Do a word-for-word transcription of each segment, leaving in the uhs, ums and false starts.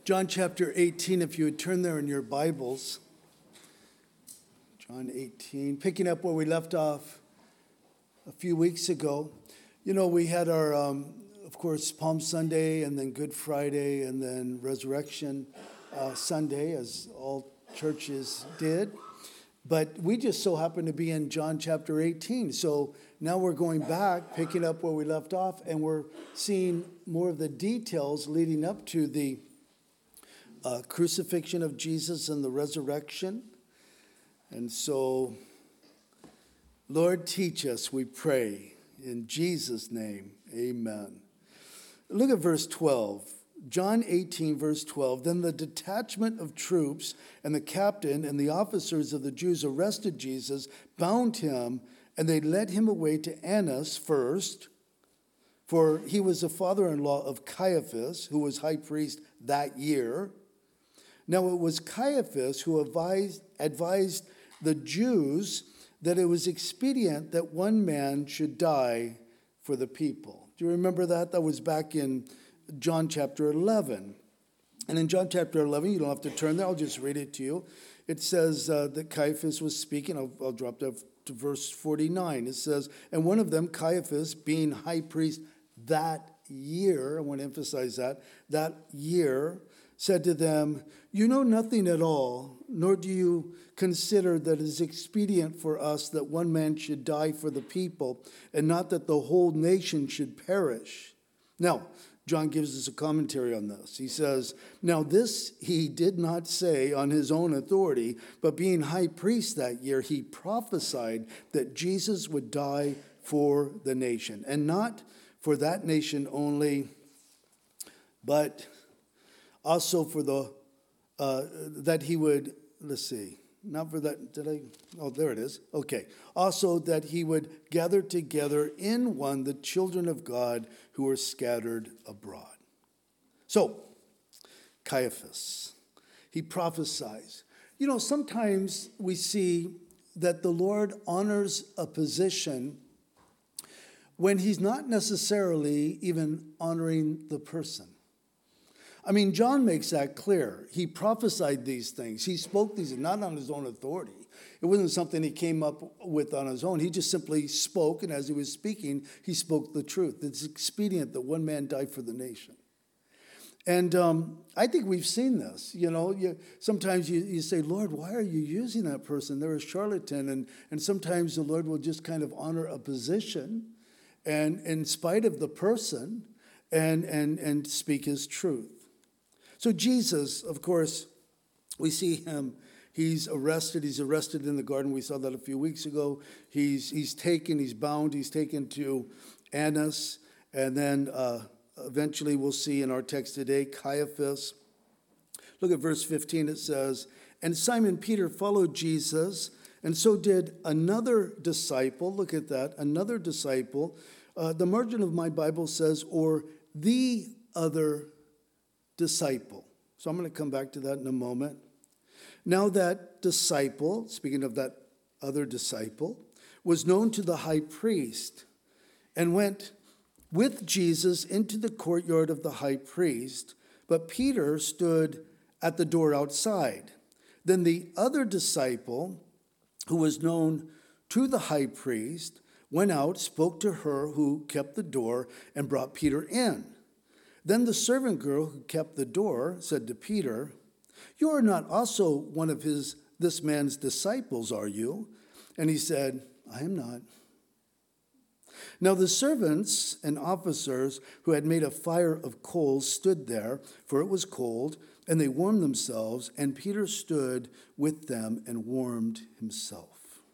John chapter eighteen, if you would turn there in your Bibles. John eighteen, picking up where we left off a few weeks ago. You know, we had our, um, of course, Palm Sunday, and then Good Friday, and then Resurrection uh, Sunday, as all churches did. But we just so happened to be in John chapter eighteen. So now we're going back, picking up where we left off, and we're seeing more of the details leading up to the uh, crucifixion of Jesus and the resurrection. And so, Lord, teach us, we pray. In Jesus' name, amen. Look at verse twelve. John eighteen, verse twelve. Then the detachment of troops and the captain and the officers of the Jews arrested Jesus, bound him, and they led him away to Annas first, for he was the father-in-law of Caiaphas, who was high priest that year. Now it was Caiaphas who advised, advised the Jews that it was expedient that one man should die for the people. Do you remember that? That was back in John chapter eleven. And in John chapter eleven, you don't have to turn there, I'll just read it to you. It says uh, that Caiaphas was speaking. I'll, I'll drop that to verse forty-nine. It says, and one of them, Caiaphas, being high priest that year, I want to emphasize that, that year, said to them, you know nothing at all, nor do you consider that it is expedient for us that one man should die for the people, and not that the whole nation should perish. Now, John gives us a commentary on this. He says, now this he did not say on his own authority, but being high priest that year, he prophesied that Jesus would die for the nation, and not for that nation only, but also for the, uh, that he would, let's see, not for that, did I, oh, there it is. Okay. Also that he would gather together in one the children of God who were scattered abroad. So, Caiaphas, he prophesies. You know, sometimes we see that the Lord honors a position when he's not necessarily even honoring the person. I mean, John makes that clear. He prophesied these things. He spoke these, not on his own authority. It wasn't something he came up with on his own. He just simply spoke, and as he was speaking, he spoke the truth. It's expedient that one man die for the nation. And um, I think we've seen this. You know, you, sometimes you, you say, Lord, why are you using that person? They're a charlatan. And, and sometimes the Lord will just kind of honor a position, and in spite of the person, and and and speak his truth. So Jesus, of course, we see him, he's arrested. He's arrested in the garden. We saw that a few weeks ago. He's he's taken, he's bound, he's taken to Annas. And then uh, eventually we'll see in our text today, Caiaphas. Look at verse fifteen. It says, and Simon Peter followed Jesus, and so did another disciple. Look at that, another disciple. Uh, the margin of my Bible says, or the other disciple. So I'm going to come back to that in a moment. Now that disciple, speaking of that other disciple, was known to the high priest and went with Jesus into the courtyard of the high priest, but Peter stood at the door outside. Then the other disciple, who was known to the high priest, went out, spoke to her who kept the door, and brought Peter in. Then the servant girl who kept the door said to Peter, you are not also one of his this man's disciples, are you? And he said, I am not. Now the servants and officers who had made a fire of coals stood there, for it was cold, and they warmed themselves, and Peter stood with them and warmed himself.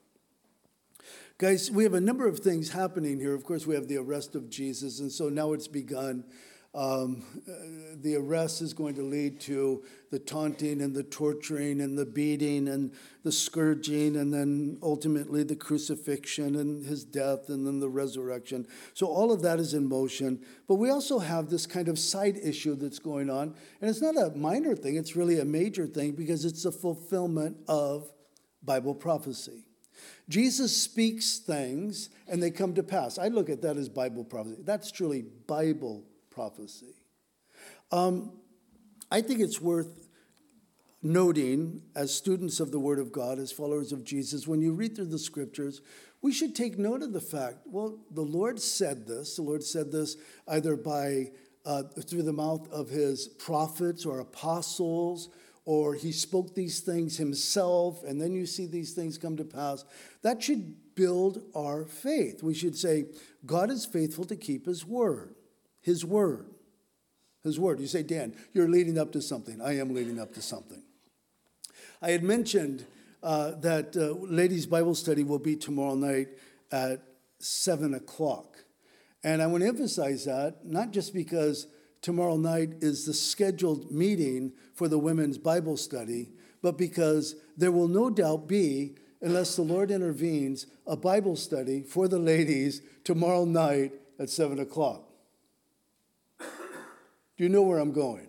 Guys, we have a number of things happening here. Of course, we have the arrest of Jesus, and so now it's begun. Um, the arrest is going to lead to the taunting and the torturing and the beating and the scourging, and then ultimately the crucifixion and his death, and then the resurrection. So all of that is in motion. But we also have this kind of side issue that's going on. And it's not a minor thing. It's really a major thing, because it's the fulfillment of Bible prophecy. Jesus speaks things and they come to pass. I look at that as Bible prophecy. That's truly Bible prophecy. Um, I think it's worth noting, as students of the Word of God, as followers of Jesus, when you read through the Scriptures, we should take note of the fact, well, the Lord said this. The Lord said this either by uh, through the mouth of his prophets or apostles, or he spoke these things himself, and then you see these things come to pass. That should build our faith. We should say, God is faithful to keep his word. His word. His word. You say, Dan, you're leading up to something. I am leading up to something. I had mentioned uh, that uh, ladies' Bible study will be tomorrow night at seven o'clock. And I want to emphasize that, not just because tomorrow night is the scheduled meeting for the women's Bible study, but because there will no doubt be, unless the Lord intervenes, a Bible study for the ladies tomorrow night at seven o'clock. Do you know where I'm going?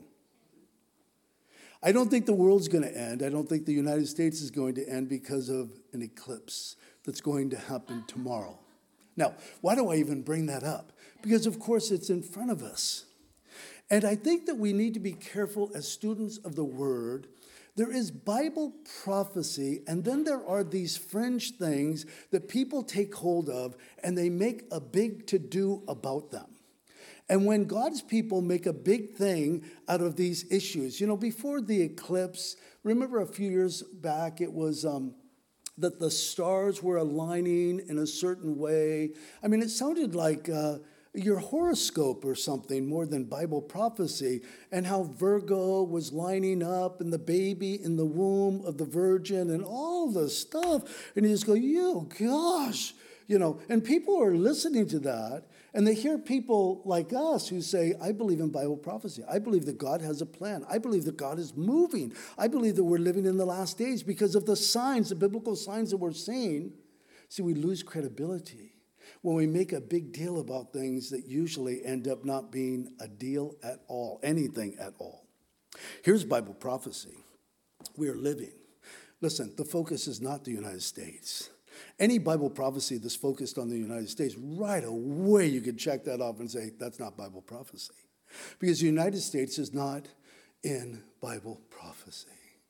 I don't think the world's going to end. I don't think the United States is going to end because of an eclipse that's going to happen tomorrow. Now, why do I even bring that up? Because, of course, it's in front of us. And I think that we need to be careful as students of the Word. There is Bible prophecy, and then there are these fringe things that people take hold of, and they make a big to-do about them. And when God's people make a big thing out of these issues, you know, before the eclipse, remember a few years back, it was um, that the stars were aligning in a certain way. I mean, it sounded like uh, your horoscope or something more than Bible prophecy, and how Virgo was lining up and the baby in the womb of the virgin and all the stuff. And you just go, you gosh, you know, and people are listening to that. And they hear people like us who say, I believe in Bible prophecy. I believe that God has a plan. I believe that God is moving. I believe that we're living in the last days because of the signs, the biblical signs that we're seeing. See, we lose credibility when we make a big deal about things that usually end up not being a deal at all, anything at all. Here's Bible prophecy. We are living. Listen, the focus is not the United States. Any Bible prophecy that's focused on the United States, right away you could check that off and say, that's not Bible prophecy. Because the United States is not in Bible prophecy.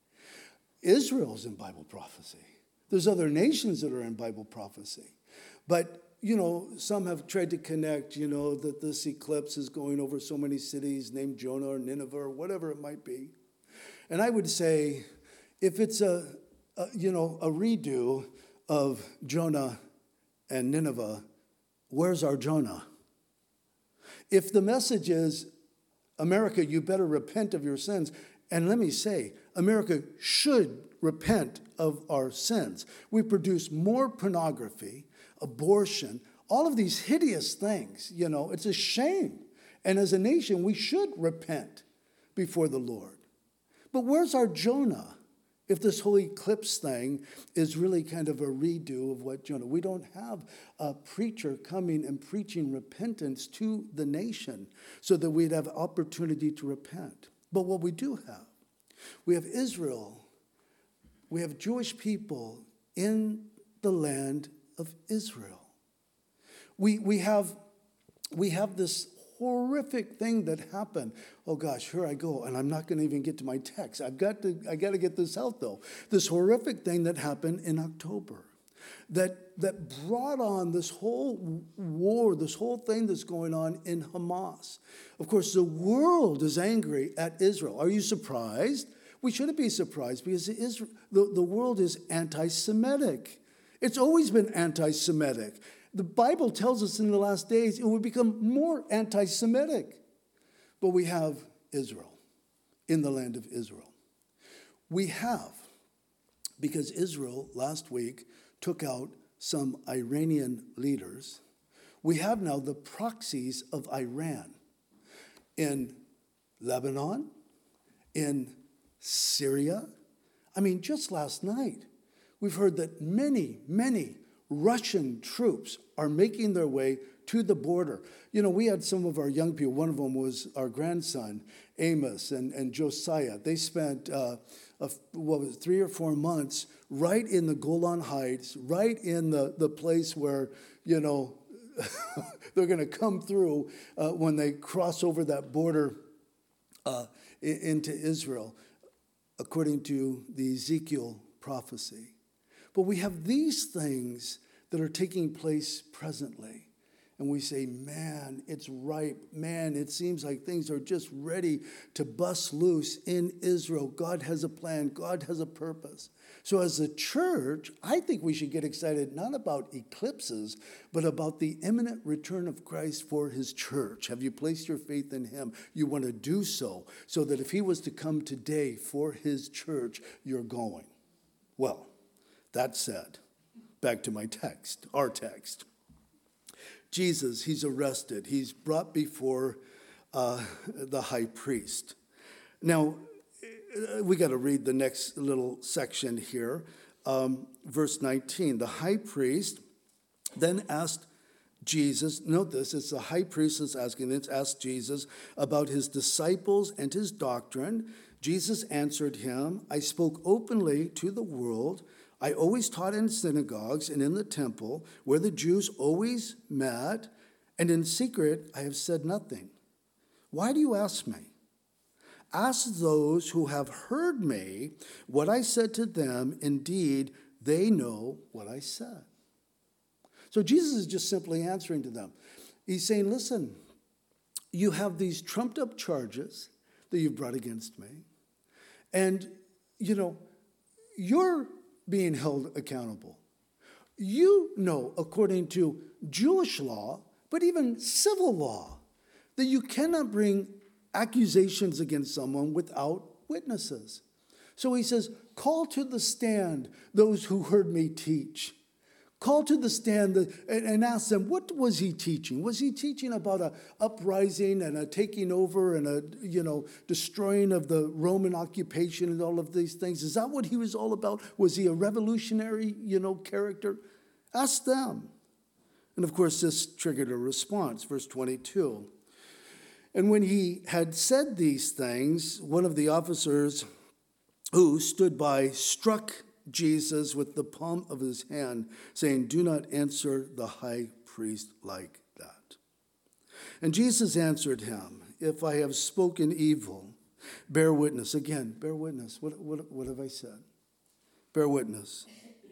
Israel's in Bible prophecy. There's other nations that are in Bible prophecy. But, you know, some have tried to connect, you know, that this eclipse is going over so many cities named Jonah or Nineveh or whatever it might be. And I would say, if it's a, a you know, a redo of Jonah and Nineveh, where's our Jonah? If the message is, America, you better repent of your sins, and let me say, America should repent of our sins. We produce more pornography, abortion, all of these hideous things, you know, it's a shame. And as a nation, we should repent before the Lord. But where's our Jonah? If this whole eclipse thing is really kind of a redo of what Jonah, we don't have a preacher coming and preaching repentance to the nation so that we'd have opportunity to repent. But what we do have, we have Israel, we have Jewish people in the land of Israel. We, we, have, we have this horrific thing that happened. Oh gosh, here I go, and I'm not going to even get to my text. I've got to, I got to get this out though. This horrific thing that happened in October, that that brought on this whole war, this whole thing that's going on in Hamas. Of course, the world is angry at Israel. Are you surprised? We shouldn't be surprised because Israel, the, the world is anti-Semitic. It's always been anti-Semitic. The Bible tells us in the last days it will become more anti-Semitic. But we have Israel, in the land of Israel. We have, because Israel last week took out some Iranian leaders, we have now the proxies of Iran in Lebanon, in Syria. I mean, just last night, we've heard that many, many Russian troops are making their way to the border. You know, we had some of our young people. One of them was our grandson, Amos and, and Josiah. They spent, uh, a, what was it, three or four months right in the Golan Heights, right in the, the place where, you know, they're going to come through uh, when they cross over that border uh, into Israel, according to the Ezekiel prophecy. But we have these things that are taking place presently. And we say, man, it's ripe. Man, it seems like things are just ready to bust loose in Israel. God has a plan. God has a purpose. So as a church, I think we should get excited not about eclipses, but about the imminent return of Christ for his church. Have you placed your faith in him? You want to do so, so that if he was to come today for his church, you're going. Well, that said, back to my text, our text. Jesus, he's arrested. He's brought before uh, the high priest. Now, we got to read the next little section here. Um, verse nineteen, the high priest then asked Jesus, note this, it's the high priest that's asking this, asked Jesus about his disciples and his doctrine. Jesus answered him, I spoke openly to the world. I always taught in synagogues and in the temple where the Jews always met, and in secret I have said nothing. Why do you ask me? Ask those who have heard me what I said to them. Indeed, they know what I said. So Jesus is just simply answering to them. He's saying, listen, you have these trumped up charges that you've brought against me. And, you know, you're being held accountable. You know, according to Jewish law, but even civil law, that you cannot bring accusations against someone without witnesses. So he says, call to the stand those who heard me teach. Call to the stand and ask them, what was he teaching? Was he teaching about a uprising and a taking over and a, you know, destroying of the Roman occupation and all of these things? Is that what he was all about? Was he a revolutionary, you know, character? Ask them. And of course, this triggered a response. Verse twenty-two. And when he had said these things, one of the officers who stood by struck Jesus with the palm of his hand, saying, do not answer the high priest like that. And Jesus answered him, if I have spoken evil, bear witness. Again, bear witness. What, what, what have I said? Bear witness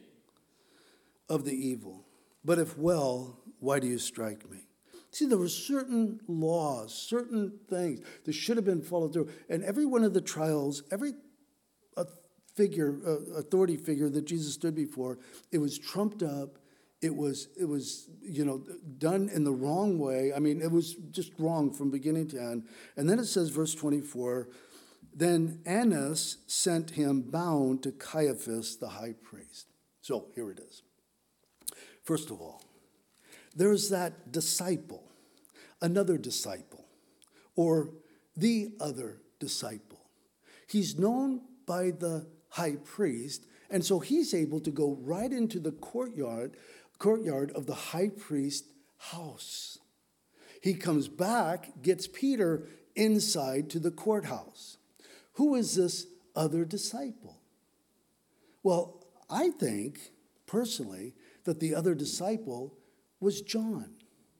of the evil. But if well, why do you strike me? See, there were certain laws, certain things that should have been followed through. And every one of the trials, every figure, uh, authority figure that Jesus stood before, it was trumped up. It was, it was, you know, done in the wrong way. I mean, it was just wrong from beginning to end. And then it says, verse twenty-four, then Annas sent him bound to Caiaphas, the high priest. So here it is. First of all, there's that disciple, another disciple, or the other disciple. He's known by the high priest, and so he's able to go right into the courtyard, courtyard of the high priest's house. He comes back, gets Peter inside to the courthouse. Who is this other disciple? Well, I think, personally, that the other disciple was John.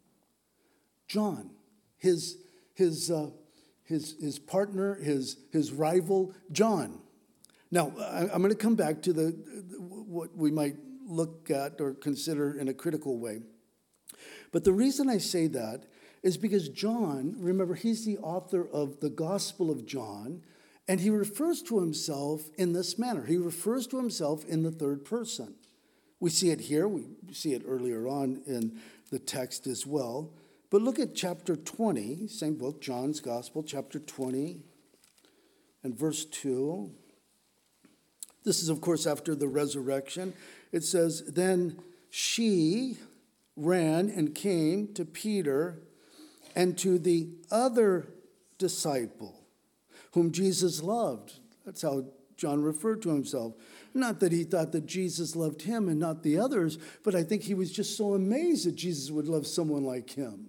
John, his, his, uh, his, his partner, his, his rival, John. Now, I'm going to come back to the what we might look at or consider in a critical way. But the reason I say that is because John, remember, he's the author of the Gospel of John, and he refers to himself in this manner. He refers to himself in the third person. We see it here. We see it earlier on in the text as well. But look at chapter twenty, same book, John's Gospel, chapter twenty, and verse two. This is, of course, after the resurrection. It says, then she ran and came to Peter and to the other disciple whom Jesus loved. That's how John referred to himself. Not that he thought that Jesus loved him and not the others, but I think he was just so amazed that Jesus would love someone like him.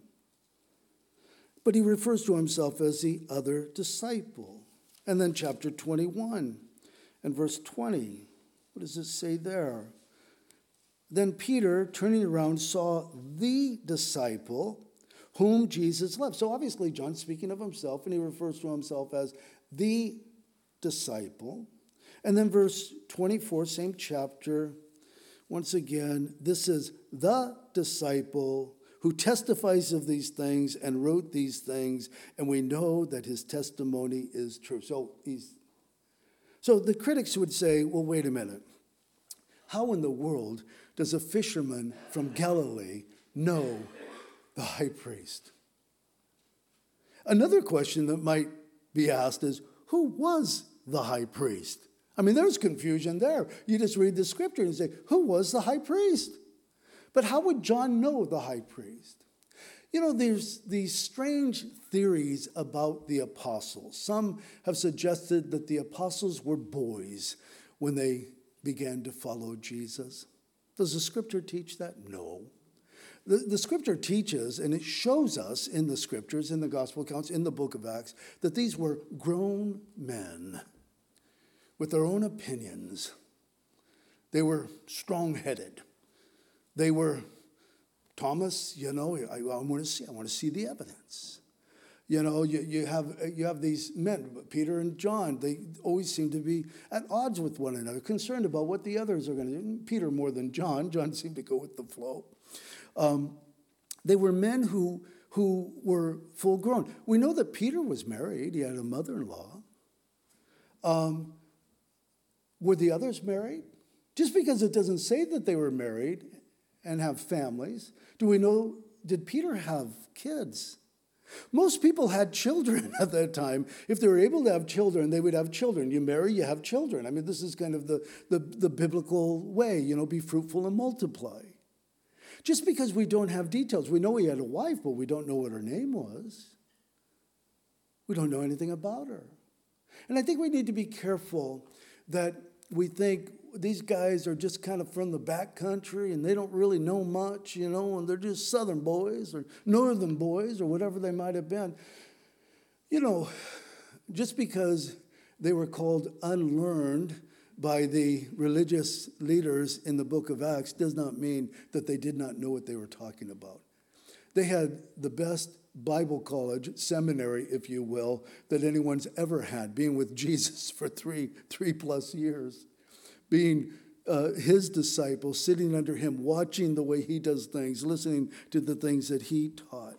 But he refers to himself as the other disciple. And then chapter twenty-one. And verse twenty, what does it say there? Then Peter, turning around, saw the disciple whom Jesus loved. So obviously John's speaking of himself, and he refers to himself as the disciple. And then verse twenty-four, same chapter, once again, this is the disciple who testifies of these things and wrote these things, and we know that his testimony is true. So he's, so the critics would say, well, wait a minute. How in the world does a fisherman from Galilee know the high priest? Another question that might be asked is, who was the high priest? I mean, there's confusion there. You just read the scripture and say, who was the high priest? But how would John know the high priest? You know, there's these strange theories about the apostles. Some have suggested that the apostles were boys when they began to follow Jesus. Does the scripture teach that? No. The, the scripture teaches, and it shows us in the scriptures, in the gospel accounts, in the book of Acts, that these were grown men with their own opinions. They were strong-headed. They were, Thomas, you know, I, I want to see, I want to see the evidence. You know, you, you have you have these men, Peter and John, they always seem to be at odds with one another, concerned about what the others are going to do. Peter more than John. John seemed to go with the flow. Um, they were men who, who were full grown. We know that Peter was married. He had a mother-in-law. Um, were the others married? Just because it doesn't say that they were married and have families, do we know, did Peter have kids? Most people had children at that time. If they were able to have children, they would have children. You marry, you have children. I mean, this is kind of the, the, the biblical way, you know, be fruitful and multiply. Just because we don't have details, we know he had a wife, but we don't know what her name was. We don't know anything about her. And I think we need to be careful that we think these guys are just kind of from the back country and they don't really know much, you know, and they're just southern boys or northern boys or whatever they might have been. You know, just because they were called unlearned by the religious leaders in the book of Acts does not mean that they did not know what they were talking about. They had the best Bible college, seminary, if you will, that anyone's ever had, being with Jesus for three, three plus years, being uh, his disciples, sitting under him, watching the way he does things, listening to the things that he taught.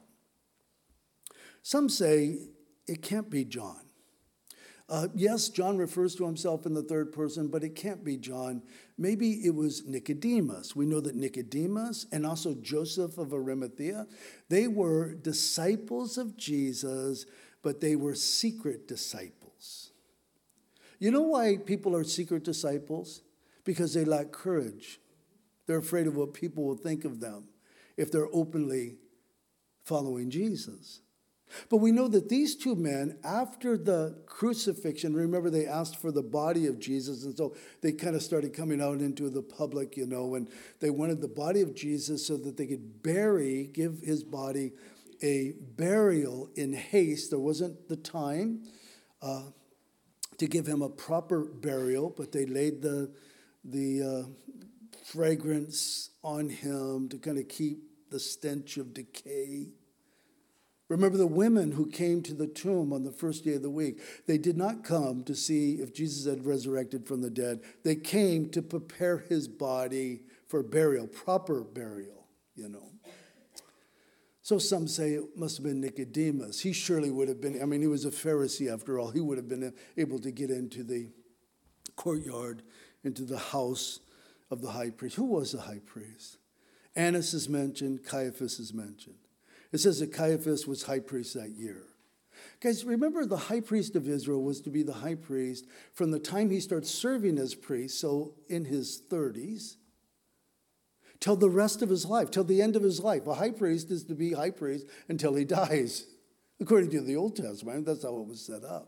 Some say it can't be John. Uh, yes, John refers to himself in the third person, but it can't be John. Maybe it was Nicodemus. We know that Nicodemus and also Joseph of Arimathea, they were disciples of Jesus, but they were secret disciples. You know why people are secret disciples? Because they lack courage. They're afraid of what people will think of them if they're openly following Jesus. But we know that these two men, after the crucifixion, remember they asked for the body of Jesus, and so they kind of started coming out into the public, you know, and they wanted the body of Jesus so that they could bury, give his body a burial in haste. There wasn't the time uh, to give him a proper burial, but they laid the, the uh, fragrance on him to kind of keep the stench of decay. Remember the women who came to the tomb on the first day of the week. They did not come to see if Jesus had resurrected from the dead. They came to prepare his body for burial, proper burial, you know. So some say it must have been Nicodemus. He surely would have been, I mean, he was a Pharisee after all. He would have been able to get into the courtyard, into the house of the high priest. Who was the high priest? Annas is mentioned, Caiaphas is mentioned. It says that Caiaphas was high priest that year. Guys, remember the high priest of Israel was to be the high priest from the time he starts serving as priest, so in his thirties, till the rest of his life, till the end of his life. A high priest is to be high priest until he dies. According to the Old Testament, that's how it was set up.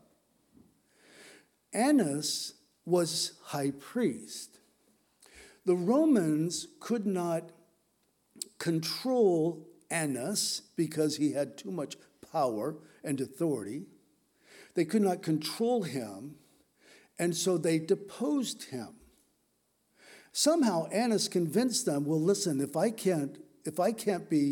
Annas was high priest. The Romans could not control Annas because he had too much power and authority. They could not control him, and so they deposed him. Somehow Annas convinced them, well, listen, if I can't, if I can't be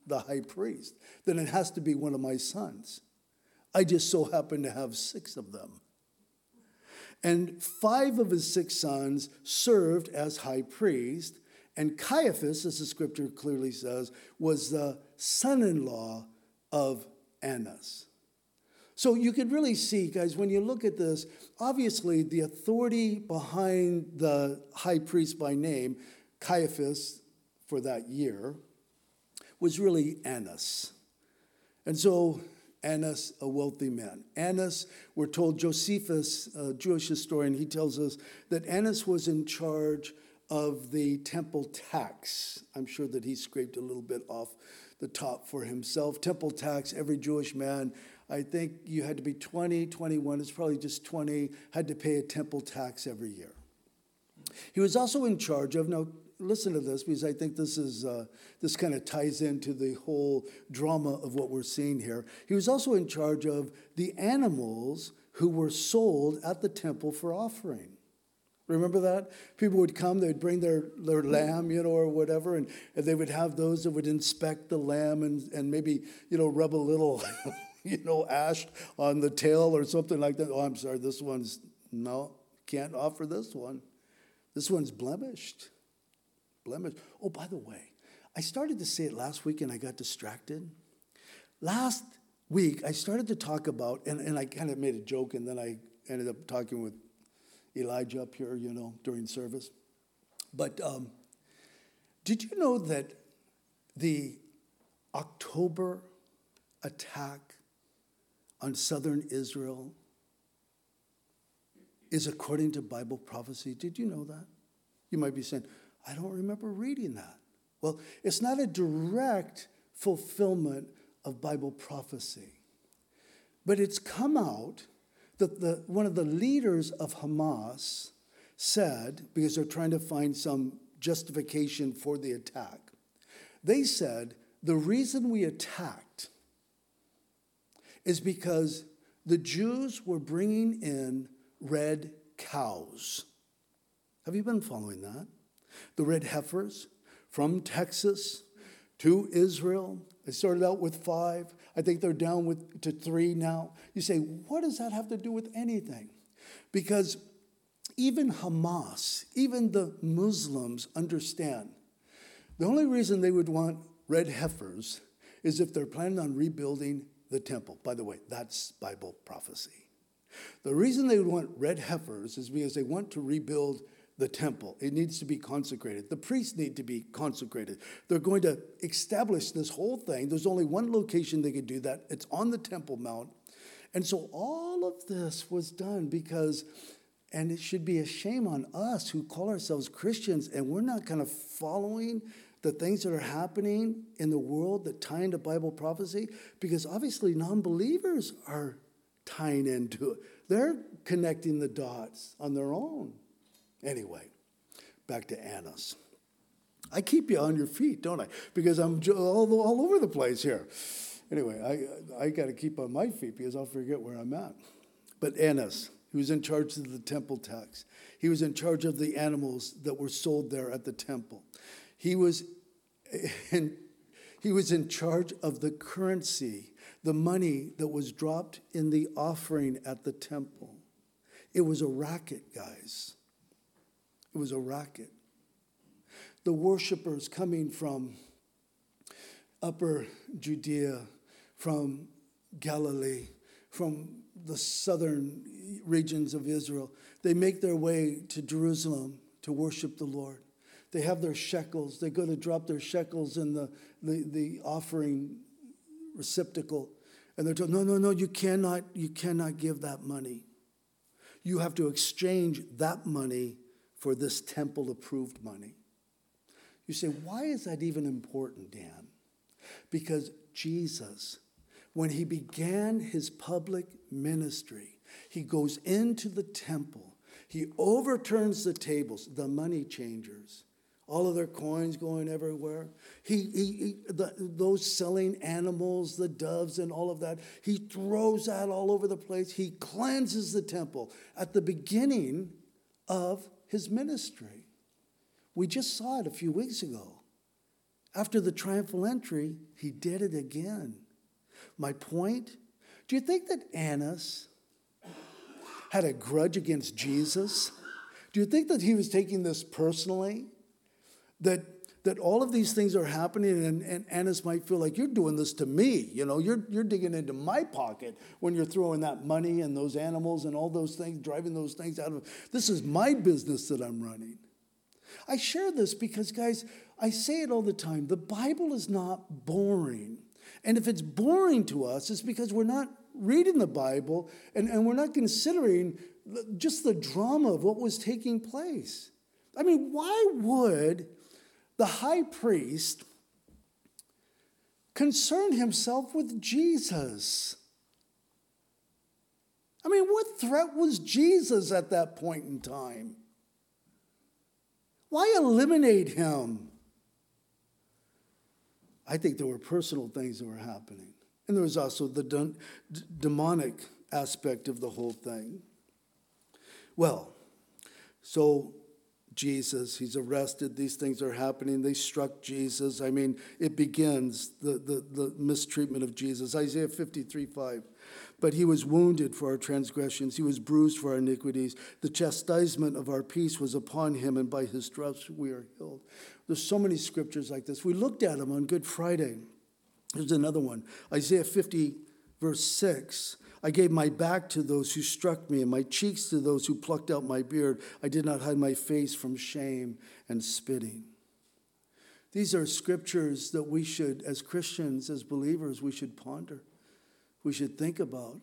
the high priest, then it has to be one of my sons. I just so happen to have six of them. And five of his six sons served as high priest, and Caiaphas, as the scripture clearly says, was the son-in-law of Annas. So you could really see, guys, when you look at this, obviously the authority behind the high priest by name, Caiaphas, for that year, was really Annas. And so Annas, a wealthy man. Annas, we're told, Josephus, a Jewish historian, he tells us that Annas was in charge of the temple tax. I'm sure that he scraped a little bit off the top for himself. Temple tax, every Jewish man, I think you had to be twenty, twenty-one, it's probably just twenty, had to pay a temple tax every year. He was also in charge of, now listen to this, because I think this is uh, this kind of ties into the whole drama of what we're seeing here. He was also in charge of the animals who were sold at the temple for offering. Remember that? People would come, they'd bring their, their lamb, you know, or whatever, and, and they would have those that would inspect the lamb and, and maybe, you know, rub a little, you know, ash on the tail or something like that. Oh, I'm sorry, this one's, no, can't offer this one. This one's blemished. Blemished. Oh, by the way, I started to say it last week and I got distracted. Last week, I started to talk about, and, and I kind of made a joke, and then I ended up talking with Elijah up here, you know, during service. But um, did you know that the October attack on southern Israel is according to Bible prophecy? Did you know that? You might be saying, I don't remember reading that. Well, it's not a direct fulfillment of Bible prophecy, but it's come out that the, one of the leaders of Hamas said, because they're trying to find some justification for the attack, they said the reason we attacked is because the Jews were bringing in red cows. Have you been following that? The red heifers from Texas to Israel. They started out with five. I think they're down with to three now. You say, what does that have to do with anything? Because even Hamas, even the Muslims understand the only reason they would want red heifers is if they're planning on rebuilding the temple. By the way, that's Bible prophecy. The reason they would want red heifers is because they want to rebuild the temple. It needs to be consecrated. The priests need to be consecrated. They're going to establish this whole thing. There's only one location they could do that. It's on the Temple Mount. And so all of this was done because, and it should be a shame on us who call ourselves Christians and we're not kind of following the things that are happening in the world that tie into Bible prophecy, because obviously non-believers are tying into it. They're connecting the dots on their own. Anyway, back to Annas. I keep you on your feet, don't I? Because I'm all, all over the place here. Anyway, I, I got to keep on my feet because I'll forget where I'm at. But Annas, he was in charge of the temple tax. He was in charge of the animals that were sold there at the temple. He was in, he was in charge of the currency, the money that was dropped in the offering at the temple. It was a racket, guys. It was a racket. The worshipers coming from Upper Judea, from Galilee, from the southern regions of Israel, they make their way to Jerusalem to worship the Lord. They have their shekels. They go to drop their shekels in the, the, the offering receptacle. And they're told, no, no, no, you cannot, you cannot give that money. You have to exchange that money for this temple-approved money. You say, why is that even important, Dan? Because Jesus, when he began his public ministry, he goes into the temple. He overturns the tables, the money changers, all of their coins going everywhere. He, he, he the, those selling animals, the doves and all of that, he throws that all over the place. He cleanses the temple at the beginning of his ministry. We just saw it a few weeks ago. After the triumphal entry, he did it again. My point, do you think that Annas had a grudge against Jesus? Do you think that he was taking this personally? That that all of these things are happening, and, and Annas might feel like, you're doing this to me. You know, you're, you're digging into my pocket when you're throwing that money and those animals and all those things, driving those things out of, this is my business that I'm running. I share this because, guys, I say it all the time. The Bible is not boring. And if it's boring to us, it's because we're not reading the Bible and, and we're not considering just the drama of what was taking place. I mean, why would the high priest concern himself with Jesus? I mean, what threat was Jesus at that point in time? Why eliminate him? I think there were personal things that were happening. And there was also the de- d- demonic aspect of the whole thing. Well, so Jesus, he's arrested. These things are happening. They struck Jesus. I mean, it begins, the, the, the mistreatment of Jesus. Isaiah fifty-three five. But he was wounded for our transgressions. He was bruised for our iniquities. The chastisement of our peace was upon him, and by his stripes we are healed. There's so many scriptures like this. We looked at them on Good Friday. Here's another one. Isaiah fifty, verse six. I gave my back to those who struck me, and my cheeks to those who plucked out my beard. I did not hide my face from shame and spitting. These are scriptures that we should, as Christians, as believers, we should ponder. We should think about.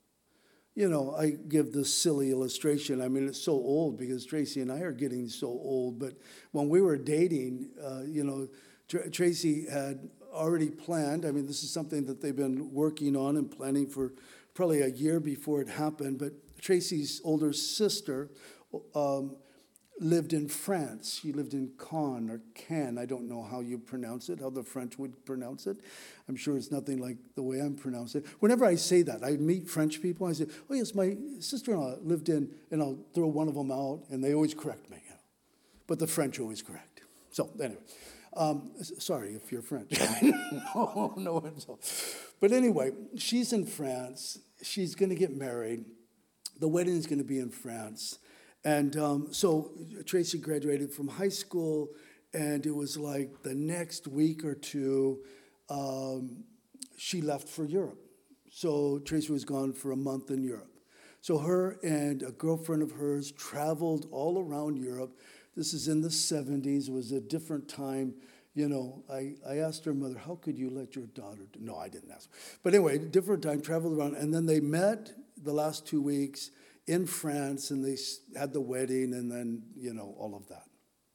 You know, I give this silly illustration. I mean, it's so old because Tracy and I are getting so old. But when we were dating, uh, you know, Tr- Tracy had already planned. I mean, this is something that they've been working on and planning for probably a year before it happened. But Tracy's older sister um, lived in France. She lived in Caen or Cannes. I don't know how you pronounce it, how the French would pronounce it. I'm sure it's nothing like the way I'm pronouncing it. Whenever I say that, I meet French people. I say, oh, yes, my sister-in-law lived in, and I'll throw one of them out, and they always correct me. You know. But the French always correct. So anyway, um, sorry if you're French. no, no insult. But anyway, she's in France. She's going to get married. The wedding is going to be in France. And um, so Tracy graduated from high school, and it was like the next week or two, um, she left for Europe. So Tracy was gone for a month in Europe. So her and a girlfriend of hers traveled all around Europe. This is in the seventies. It was a different time. You know, I, I asked her mother, how could you let your daughter do? No, I didn't ask her. But anyway, different time, traveled around. And then they met the last two weeks in France, and they had the wedding, and then, you know, all of that.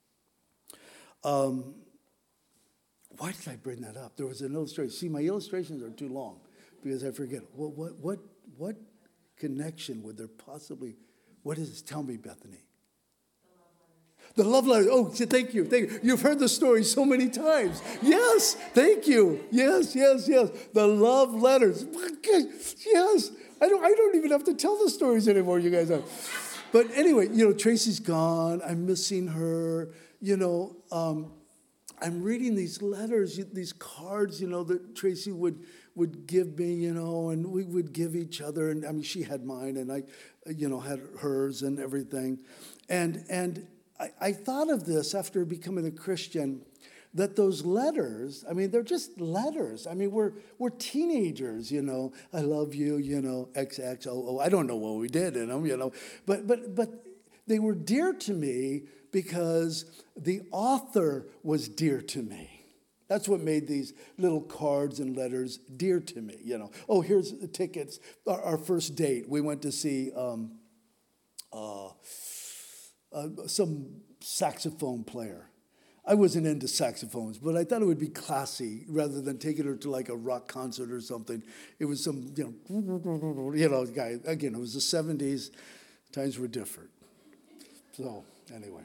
Um, why did I bring that up? There was an illustration. See, my illustrations are too long because I forget. What, what, what, what connection would there possibly, what is this? Tell me, Bethany. The love letters. Oh, thank you. Thank you. You've heard the story so many times. Yes, thank you. Yes, yes, yes. The love letters. Yes. I don't, I don't even have to tell the stories anymore, you guys are. But anyway, you know, Tracy's gone. I'm missing her. You know, um, I'm reading these letters, these cards, you know, that Tracy would would give me, you know, and we would give each other. And I mean, she had mine, and I, you know, had hers and everything. And and I, I thought of this after becoming a Christian, that those letters, I mean, they're just letters. I mean, we're we're teenagers, you know. I love you, you know, X X O O. I don't know what we did in them, you know. But but but they were dear to me because the author was dear to me. That's what made these little cards and letters dear to me, you know. Oh, here's the tickets. Our, our first date, we went to see um, uh, uh, some saxophone player. I wasn't into saxophones, but I thought it would be classy rather than taking her to like a rock concert or something. It was some, you know, you know, guy. Again, it was the seventies. Times were different. So anyway.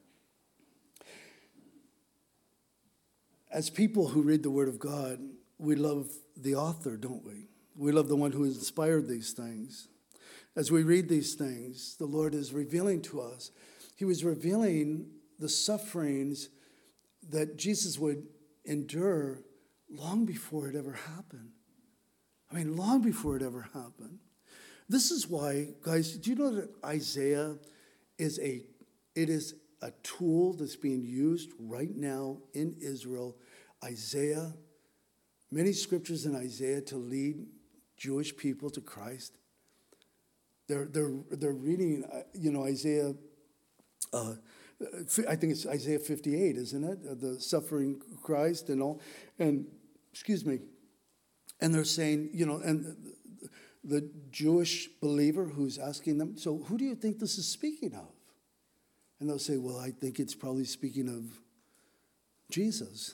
As people who read the Word of God, we love the author, don't we? We love the one who has inspired these things. As we read these things, the Lord is revealing to us. He was revealing the sufferings that Jesus would endure long before it ever happened. I mean, long before it ever happened. This is why, guys, do you know that Isaiah is a, it is a tool that's being used right now in Israel. Isaiah, many scriptures in Isaiah to lead Jewish people to Christ. They're, they're, they're reading, you know, Isaiah, uh, I think it's Isaiah fifty-eight, isn't it? The suffering Christ and all. And, excuse me, and they're saying, you know, and the Jewish believer who's asking them, so who do you think this is speaking of? And they'll say, well, I think it's probably speaking of Jesus.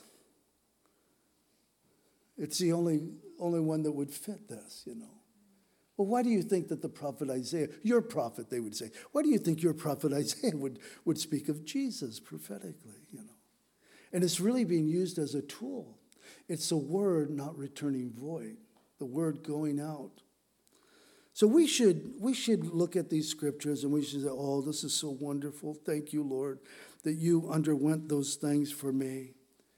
It's the only, only one that would fit this, you know. Well, why do you think that the prophet Isaiah, your prophet, they would say, why do you think your prophet Isaiah would, would speak of Jesus prophetically, you know? And it's really being used as a tool. It's a word not returning void, the word going out. So we should, we should look at these scriptures and we should say, oh, this is so wonderful. Thank you, Lord, that you underwent those things for me.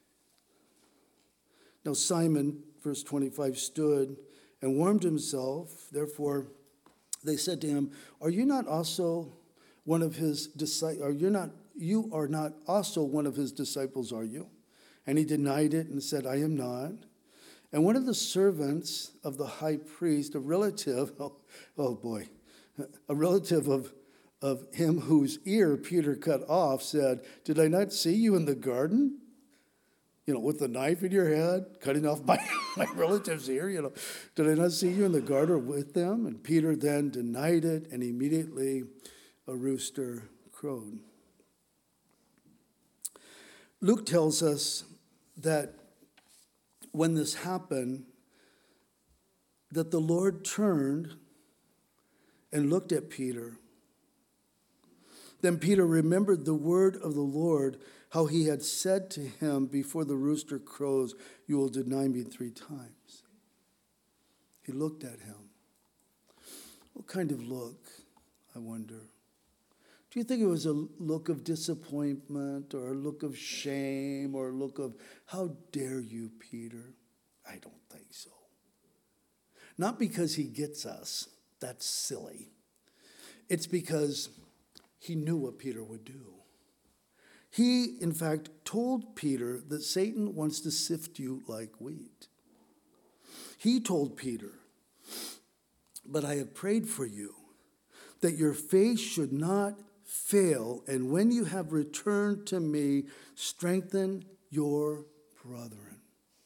Now Simon, verse twenty-five, stood and warmed himself. Therefore, they said to him, are you not also one of his disciples? Are you not, you are not also one of his disciples, are you? And he denied it and said, I am not. And one of the servants of the high priest, a relative, oh, oh boy, a relative of, of him whose ear Peter cut off, said, did I not see you in the garden? You know, with the knife in your head, cutting off my, my relative's ear, you know. Did I not see you in the garden with them? And Peter then denied it, and immediately a rooster crowed. Luke tells us that when this happened, that the Lord turned and looked at Peter. Then Peter remembered the word of the Lord, how he had said to him, before the rooster crows, you will deny me three times. He looked at him. What kind of look, I wonder? Do you think it was a look of disappointment or a look of shame or a look of, how dare you, Peter? I don't think so. Not because he gets us. That's silly. It's because he knew what Peter would do. He, in fact, told Peter that Satan wants to sift you like wheat. He told Peter, but I have prayed for you that your faith should not fail, and when you have returned to me, strengthen your brethren.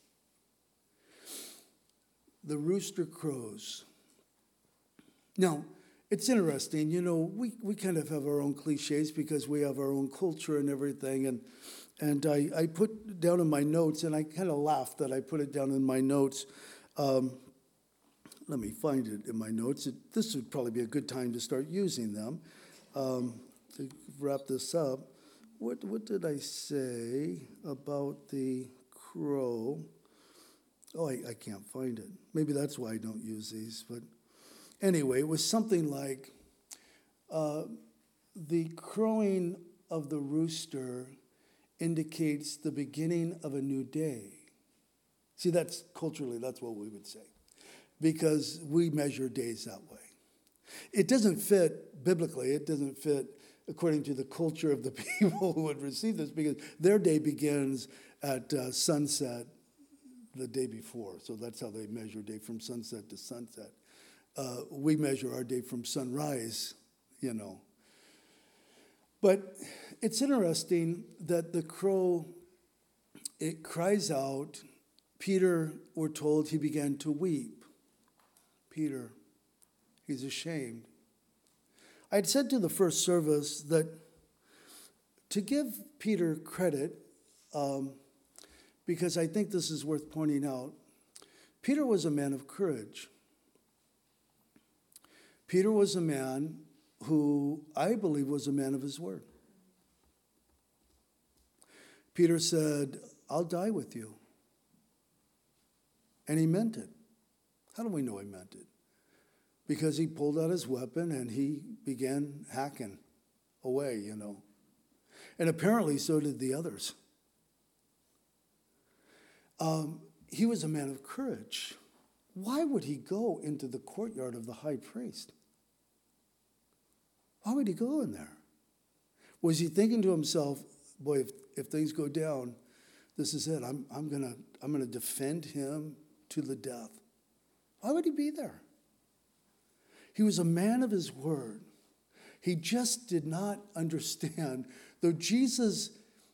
The rooster crows. Now, it's interesting, you know, we, we kind of have our own cliches because we have our own culture and everything, and and I, I put down in my notes, and I kind of laughed that I put it down in my notes. Um, let me find it in my notes. It, this would probably be a good time to start using them. Um, to wrap this up, what what did I say about the crow? Oh, I, I can't find it. Maybe that's why I don't use these. But anyway, it was something like uh, the crowing of the rooster indicates the beginning of a new day. See, that's culturally, that's what we would say, because we measure days that way. It doesn't fit biblically. It doesn't fit according to the culture of the people who would receive this, because their day begins at uh, sunset the day before. So that's how they measure day, from sunset to sunset. Uh, we measure our day from sunrise, you know. But it's interesting that the crow, it cries out. Peter, we're told, he began to weep. Peter, he's ashamed. I had said to the first service that to give Peter credit, um, because I think this is worth pointing out, Peter was a man of courage. Peter was a man who I believe was a man of his word. Peter said, I'll die with you. And he meant it. How do we know he meant it? Because he pulled out his weapon and he began hacking away, you know. And apparently so did the others. um, he was a man of courage. Why would he go into the courtyard of the high priest? Why would he go in there? Was he thinking to himself, boy, if, if things go down, this is it. I'm, I'm going to I'm gonna defend him to the death. Why would he be there? He was a man of his word. He just did not understand. Though Jesus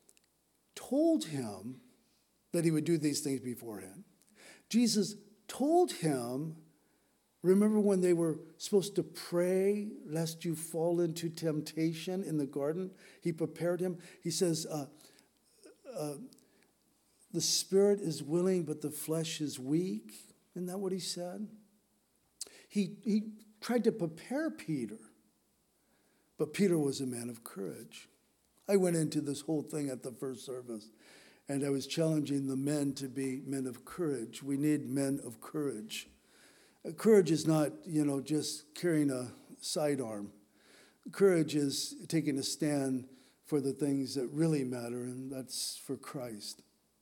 told him that he would do these things beforehand, Jesus told him, remember when they were supposed to pray lest you fall into temptation in the garden? He prepared him. He says, uh, uh, the spirit is willing, but the flesh is weak. Isn't that what he said? He, he tried to prepare Peter, but Peter was a man of courage. I went into this whole thing at the first service, and I was challenging the men to be men of courage. We need men of courage. Courage is not, you know, just carrying a sidearm. Courage is taking a stand for the things that really matter, and that's for Christ.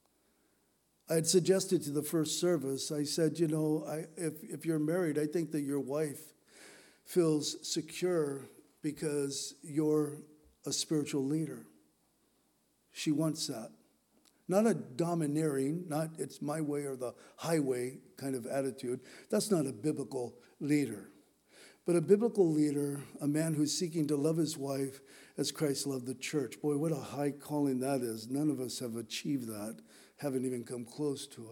I had suggested to the first service, I said, you know, I, if, if you're married, I think that your wife feels secure because you're a spiritual leader. She wants that. Not a domineering, not it's my way or the highway kind of attitude. That's not a biblical leader. But a biblical leader, a man who's seeking to love his wife as Christ loved the church. Boy, what a high calling that is. None of us have achieved that, haven't even come close to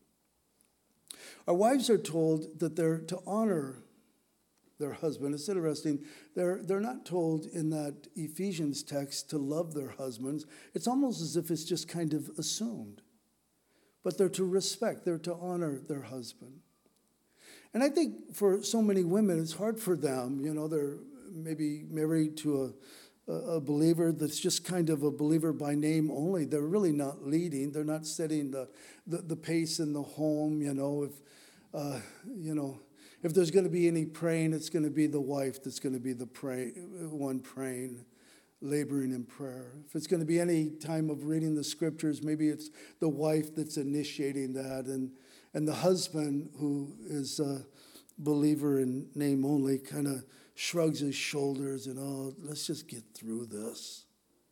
it. Our wives are told that they're to honor their husband. It's interesting. They're, they're not told in that Ephesians text to love their husbands. It's almost as if it's just kind of assumed. But they're to respect. They're to honor their husband. And I think for so many women, it's hard for them. You know, they're maybe married to a, a believer that's just kind of a believer by name only. They're really not leading. They're not setting the, the, the pace in the home. You know, if, uh, you know, if there's going to be any praying, it's going to be the wife that's going to be the pray, one praying, laboring in prayer. If it's going to be any time of reading the scriptures, maybe it's the wife that's initiating that. And, and the husband, who is a believer in name only, kind of shrugs his shoulders and, oh, let's just get through this.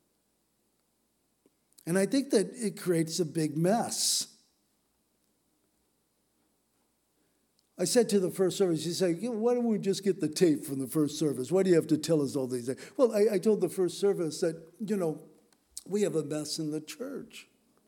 And I think that it creates a big mess. I said to the first service, you say, you know, why don't we just get the tape from the first service? Why do you have to tell us all these things? Well, I, I told the first service that, you know, we have a mess in the church.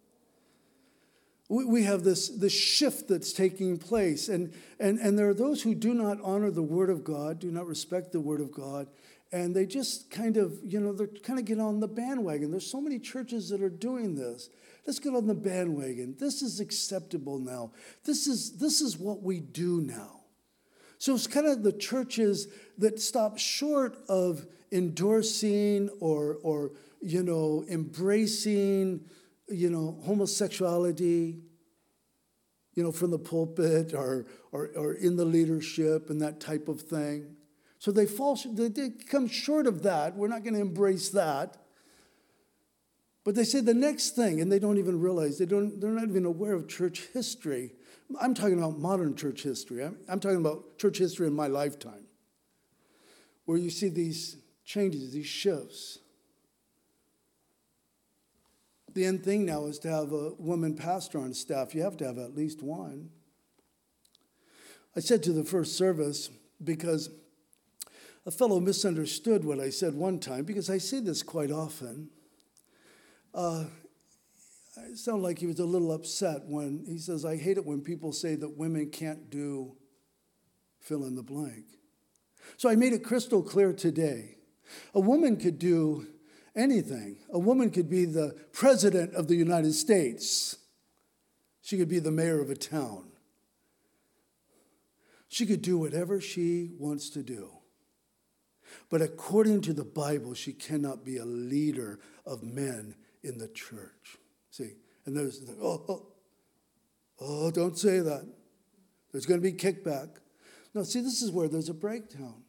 We, we have this, this shift that's taking place. And, and, and there are those who do not honor the Word of God, do not respect the Word of God, and they just kind of, you know, they're kind of get on the bandwagon. There's so many churches that are doing this. Let's get on the bandwagon. This is acceptable now. This is, this is what we do now. So it's kind of the churches that stop short of endorsing or, or you know, embracing, you know, homosexuality, you know, from the pulpit or, or, or in the leadership and that type of thing. So they fall, they, they come short of that. We're not going to embrace that. But they say the next thing, and they don't even realize, they don't, they're not even aware of church history. I'm talking about modern church history. I'm, I'm talking about church history in my lifetime, where you see these changes, these shifts. The end thing now is to have a woman pastor on staff. You have to have at least one. I said to the first service, because a fellow misunderstood what I said one time, because I say this quite often. Uh, it sounded like he was a little upset when he says, I hate it when people say that women can't do fill in the blank. So I made it crystal clear today. A woman could do anything. A woman could be the president of the United States. She could be the mayor of a town. She could do whatever she wants to do. But according to the Bible, she cannot be a leader of men in the church. See, and there's, oh, oh, oh, don't say that. There's going to be kickback. No, see, this is where there's a breakdown.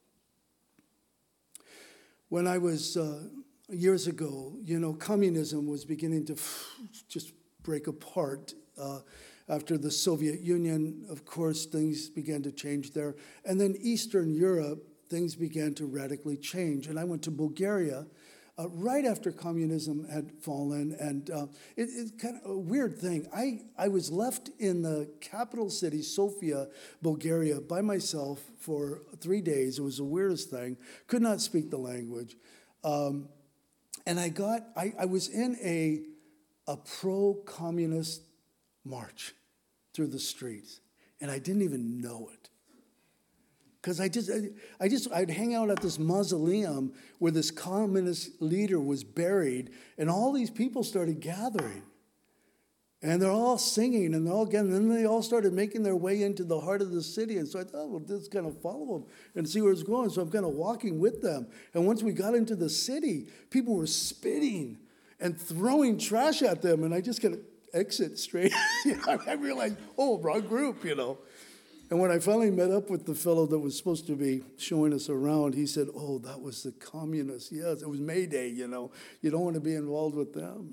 When I was, uh, years ago, you know, communism was beginning to f- just break apart Uh, after the Soviet Union, of course, things began to change there. And then Eastern Europe, things began to radically change. And I went to Bulgaria uh, right after communism had fallen. And uh, it, it's kind of a weird thing. I, I was left in the capital city, Sofia, Bulgaria, by myself for three days. It was the weirdest thing. Could not speak the language. Um, and I got, I, I was in a, a pro-communist march through the streets. And I didn't even know it. Because I just, I, I just, I'd hang out at this mausoleum where this communist leader was buried, and all these people started gathering. And they're all singing, and they're all getting, and then they all started making their way into the heart of the city. And so I thought, well, just kind of follow them and see where it's going. So I'm kind of walking with them. And once we got into the city, people were spitting and throwing trash at them. And I just kind of exit straight. You know, I realized, oh, wrong group, you know. And when I finally met up with the fellow that was supposed to be showing us around, he said, oh, that was the communists. Yes, it was May Day, you know. You don't want to be involved with them.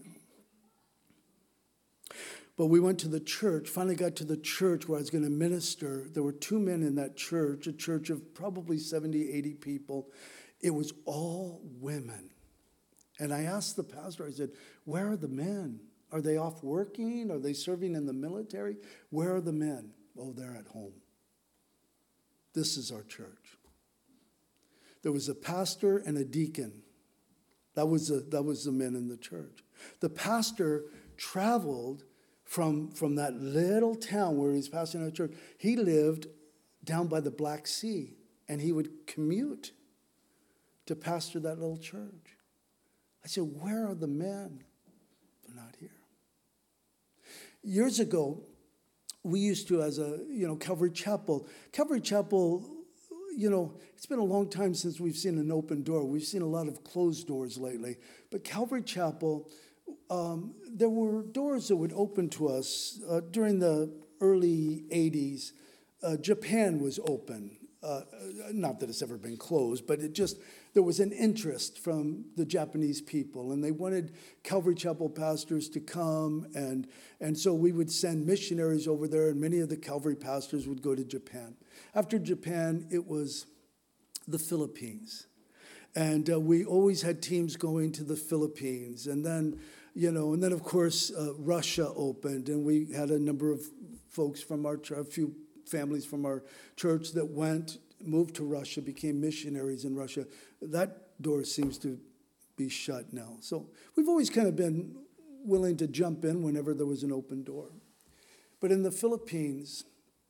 But we went to the church, finally got to the church where I was going to minister. There were two men in that church, a church of probably seventy, eighty people. It was all women. And I asked the pastor, I said, where are the men? Are they off working? Are they serving in the military? Where are the men? Oh, they're at home. This is our church. There was a pastor and a deacon. That was, a, that was the men in the church. The pastor traveled from, from that little town where he's pastoring a church. He lived down by the Black Sea, and he would commute to pastor that little church. I said, where are the men? They're not here. Years ago, we used to, as a, you know, Calvary Chapel. Calvary Chapel, you know, it's been a long time since we've seen an open door. We've seen a lot of closed doors lately. But Calvary Chapel, um, there were doors that would open to us. Uh, during the early eighties, uh, Japan was open. Uh, not that it's ever been closed, but it just, there was an interest from the Japanese people, and they wanted Calvary Chapel pastors to come, and, and so we would send missionaries over there, and many of the Calvary pastors would go to Japan. After Japan, it was the Philippines, and uh, we always had teams going to the Philippines, and then, you know, and then of course uh, Russia opened, and we had a number of folks from our church, a few families from our church that went, moved to Russia, became missionaries in Russia. That door seems to be shut now. So we've always kind of been willing to jump in whenever there was an open door. But in the Philippines,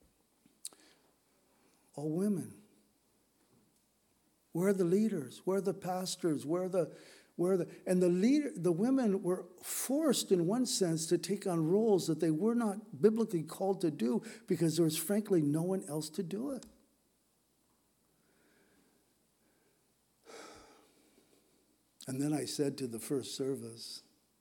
all women. Where are the leaders? Where are the pastors? Where are the Where the, and the leader, the women were forced, in one sense, to take on roles that they were not biblically called to do because there was, frankly, no one else to do it. And then I said to the first service,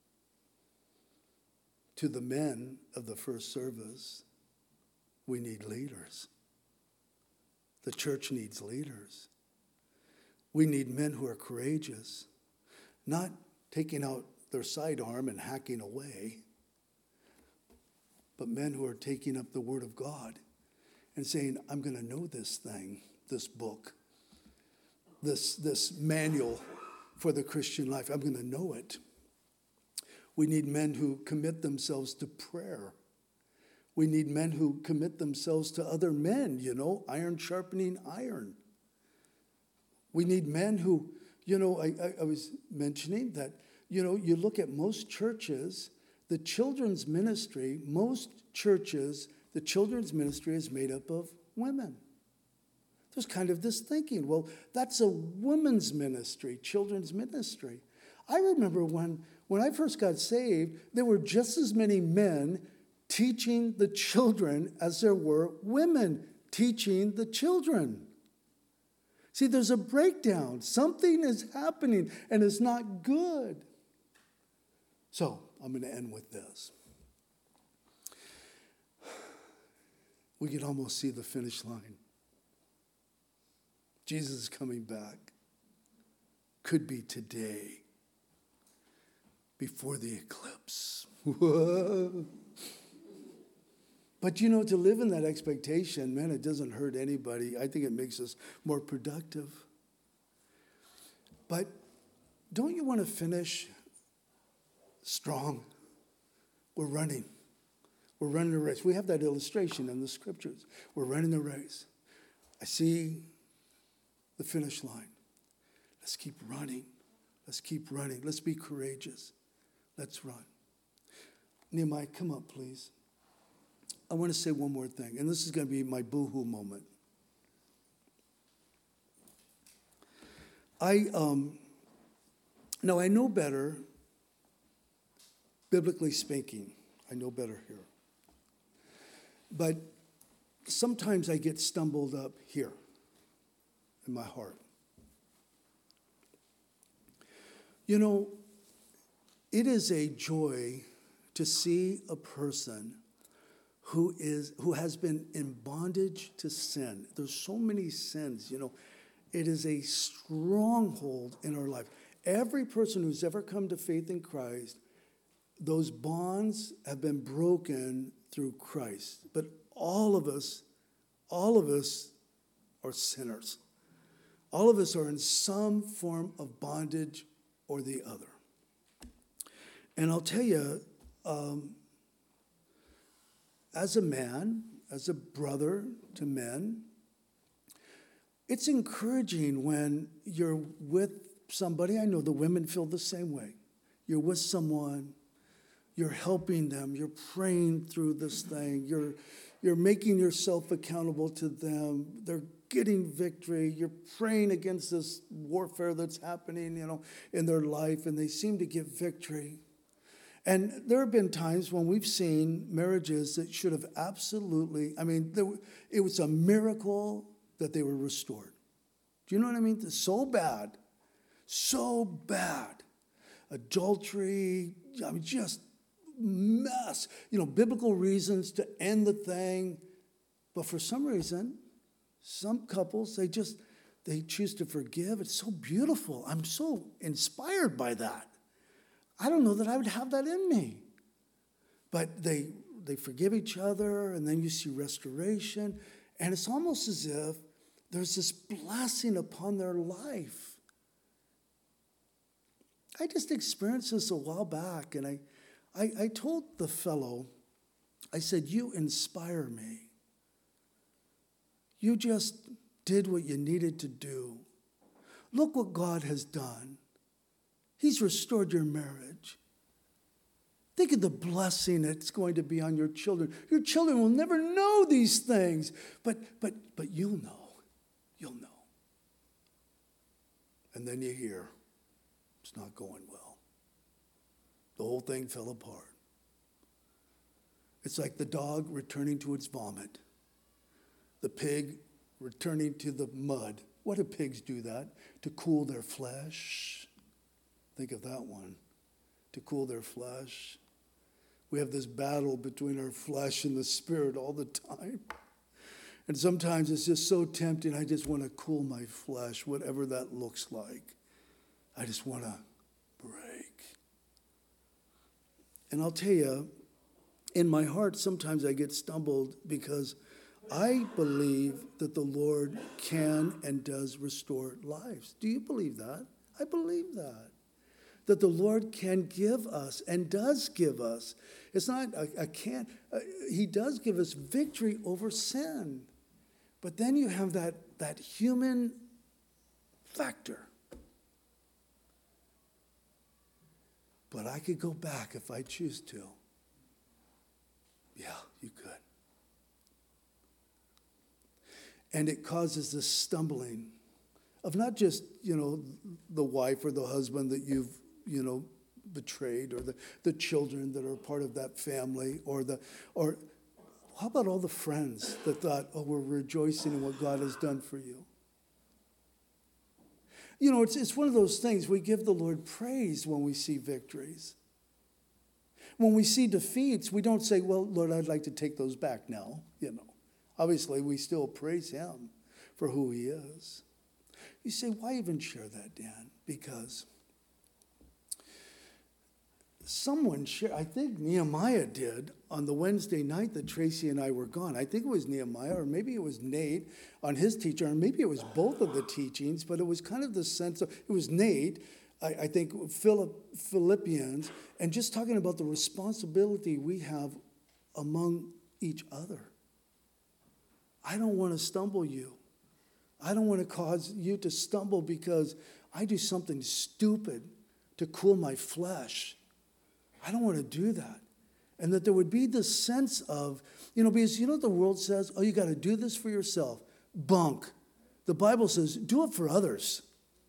to the men of the first service, we need leaders. The church needs leaders. We need men who are courageous. Not taking out their sidearm and hacking away, but men who are taking up the Word of God and saying, I'm going to know this thing, this book, this, this manual for the Christian life. I'm going to know it. We need men who commit themselves to prayer. We need men who commit themselves to other men, you know, iron sharpening iron. We need men who, you know, I, I, I was mentioning that, you know, you look at most churches, the children's ministry, most churches, the children's ministry is made up of women. There's kind of this thinking, well, that's a women's ministry, children's ministry. I remember when, when I first got saved, there were just as many men teaching the children as there were women teaching the children. See, there's a breakdown. Something is happening, and it's not good. So, I'm going to end with this. We can almost see the finish line. Jesus is coming back. Could be today, before the eclipse. Whoa. But, you know, to live in that expectation, man, it doesn't hurt anybody. I think it makes us more productive. But don't you want to finish strong? We're running. We're running a race. We have that illustration in the scriptures. We're running a race. I see the finish line. Let's keep running. Let's keep running. Let's be courageous. Let's run. Nehemiah, come up, please. I want to say one more thing, and this is going to be my boo-hoo moment. I, um, now I know better, biblically speaking. I know better here. But sometimes I get stumbled up here in my heart. You know, it is a joy to see a person who is who has been in bondage to sin. There's so many sins, you know. It is a stronghold in our life. Every person who's ever come to faith in Christ, those bonds have been broken through Christ. But all of us, all of us are sinners. All of us are in some form of bondage or the other. And I'll tell you, um, as a man, as a brother to men, it's encouraging when you're with somebody. I know the women feel the same way. You're with someone, you're helping them, you're praying through this thing, you're, you're making yourself accountable to them, they're getting victory, you're praying against this warfare that's happening, you know, in their life, and they seem to get victory. And there have been times when we've seen marriages that should have absolutely, I mean, there, it was a miracle that they were restored. Do you know what I mean? So bad, so bad. Adultery, I mean, just mess. You know, biblical reasons to end the thing. But for some reason, some couples, they just, they choose to forgive. It's so beautiful. I'm so inspired by that. I don't know that I would have that in me. But they they forgive each other, and then you see restoration. And it's almost as if there's this blessing upon their life. I just experienced this a while back, and I, I, I told the fellow, I said, you inspire me. You just did what you needed to do. Look what God has done. He's restored your marriage. Think of the blessing that's going to be on your children. Your children will never know these things, but but but you'll know. You'll know. And then you hear, it's not going well. The whole thing fell apart. It's like the dog returning to its vomit. The pig returning to the mud. What do pigs do that? To cool their flesh. Think of that one. To cool their flesh. We have this battle between our flesh and the spirit all the time. And sometimes it's just so tempting, I just want to cool my flesh, whatever that looks like. I just want to break. And I'll tell you, in my heart, sometimes I get stumbled because I believe that the Lord can and does restore lives. Do you believe that? I believe that. That the Lord can give us and does give us. It's not, I, I can't, uh, he does give us victory over sin. But then you have that, that human factor. But I could go back if I choose to. Yeah, you could. And it causes this stumbling of not just, you know, the wife or the husband that you've, you know, betrayed, or the, the children that are part of that family, or the, or how about all the friends that thought, oh, we're rejoicing in what God has done for you? You know, it's, it's one of those things, we give the Lord praise when we see victories. When we see defeats, we don't say, well, Lord, I'd like to take those back now, you know. Obviously, we still praise him for who he is. You say, why even share that, Dan? Because someone shared, I think Nehemiah did, on the Wednesday night that Tracy and I were gone. I think it was Nehemiah, or maybe it was Nate on his teacher, or maybe it was both of the teachings, but it was kind of the sense of, it was Nate, I, I think Philip, Philippians, and just talking about the responsibility we have among each other. I don't want to stumble you. I don't want to cause you to stumble because I do something stupid to cool my flesh. I don't want to do that. And that there would be this sense of, you know, because you know what the world says? Oh, you got to do this for yourself. Bunk. The Bible says, do it for others.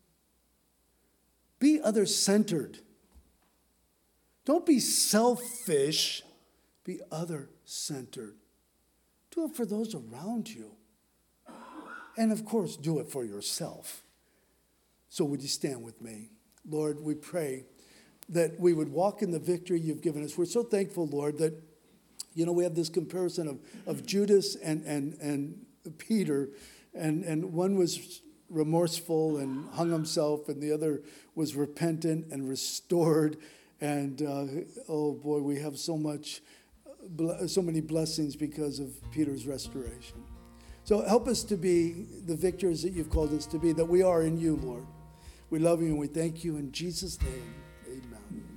Be other-centered. Don't be selfish. Be other-centered. Do it for those around you. And of course, do it for yourself. So would you stand with me? Lord, we pray that we would walk in the victory you've given us. We're so thankful, Lord, that, you know, we have this comparison of, of Judas and, and, and Peter, and, and one was remorseful and hung himself, and the other was repentant and restored. And, uh, oh boy, we have so much, so many blessings because of Peter's restoration. So help us to be the victors that you've called us to be, that we are in you, Lord. We love you and we thank you in Jesus' name. Amen.